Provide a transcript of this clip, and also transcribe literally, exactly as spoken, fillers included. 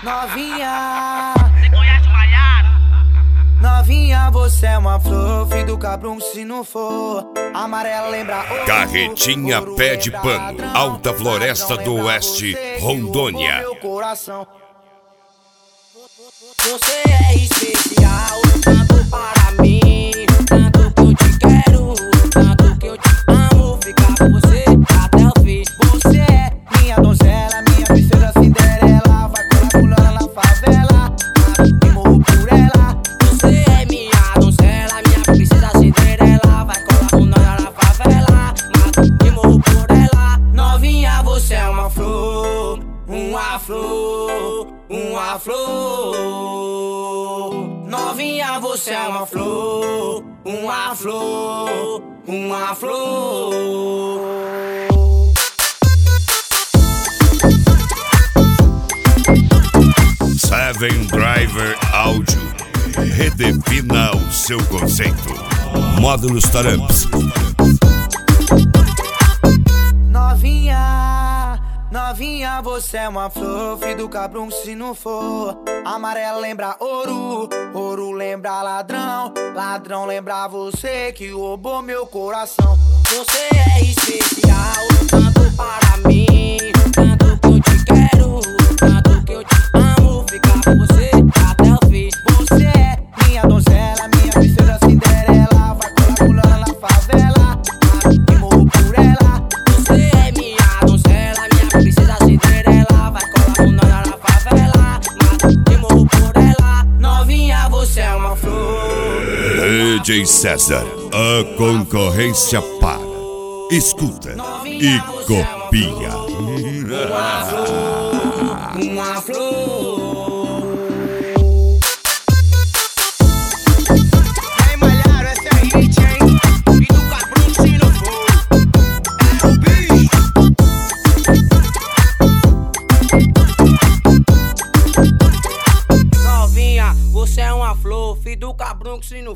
Novinha, Você conhece o Maiara? novinha, você é uma flor, filho do cabrão, se não for amarela lembra ouro. Carretinha Ouro Pé de lembra Pano, ladrão, Alta Floresta ladrão do lembra Oeste, você que Rondônia. roubou meu coração. Você é especial, tanto para mim, tanto que eu te quero, tanto que eu te amo, ficar com você até o fim. Você é minha donzela, minha princesa Cinderela, vai colar pulando na favela, e morro por ela. Você é minha donzela, minha princesa Cinderela, vai colar pulando na favela, e morro por ela. Novinha, você é uma flor, uma flor, uma flor. Novinha, você é uma flor, uma flor, uma flor. Seven Driver Áudio. Redefina o seu conceito. Módulos Taramps. Novinha, novinha, você é uma flor, filho do cabrão, se não for amarela lembra ouro, ouro lembra ladrão, ladrão lembra você que roubou meu coração. Você é especial, tanto para mim, tanto que eu te quero, tanto que eu te amo, ficar com você até o fim. Você é minha donzela, minha princesa Cinderela, vai colar pulando na favela, e morro por ela. Você é minha donzela, minha princesa Cinderela, vai colar pulando na favela, e morro por ela. Novinha, você é uma flor. D J César, a concorrência para. Escuta e copia. Uma flor, uma flor. Ei, Maiara, essa é hit, hein? E do cabrão se não for é o bicho. Novinha, você é uma flor, filho do cabrão que se não